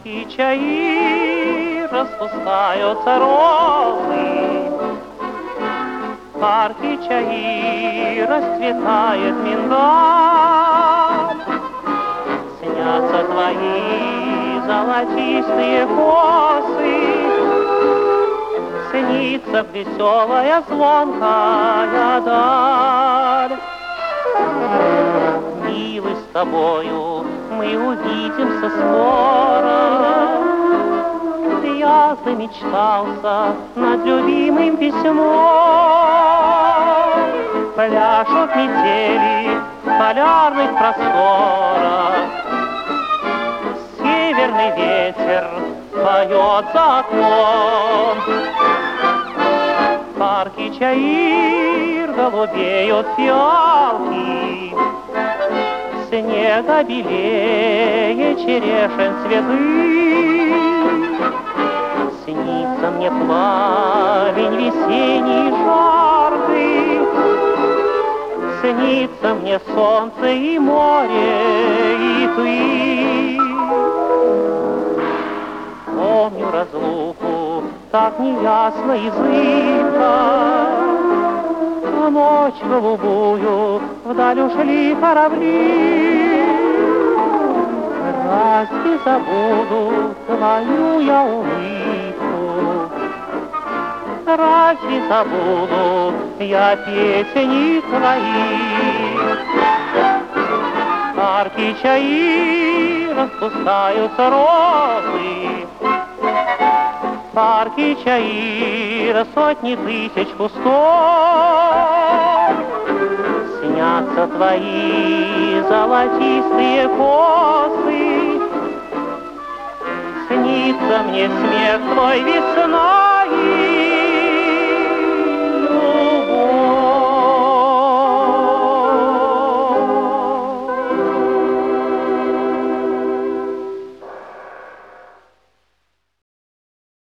парке чаи распускаются розы, в парке чаи расцветает миндаль. Снятся твои золотистые косы, снится веселая звонкая даль. Милый, с тобою мы увидимся скоро. Я замечтался над любимым письмом. Пляшут метели в полярных просторах, северный ветер поет за окном. В парке чаир голубеют фиалки, снега белее черешен цветы. Снится мне пламень весенний жаркий, снится мне солнце и море, и ты. Помню разлуку так неясно и зыбко, в ночь голубую вдаль ушли корабли. Разве забуду твою я улыбку? Разве забуду я песни твои? В парке чаи распускаются розы, в парке чаир сотни тысяч кустов. Снятся твои золотистые косы, снится мне смех твой весной.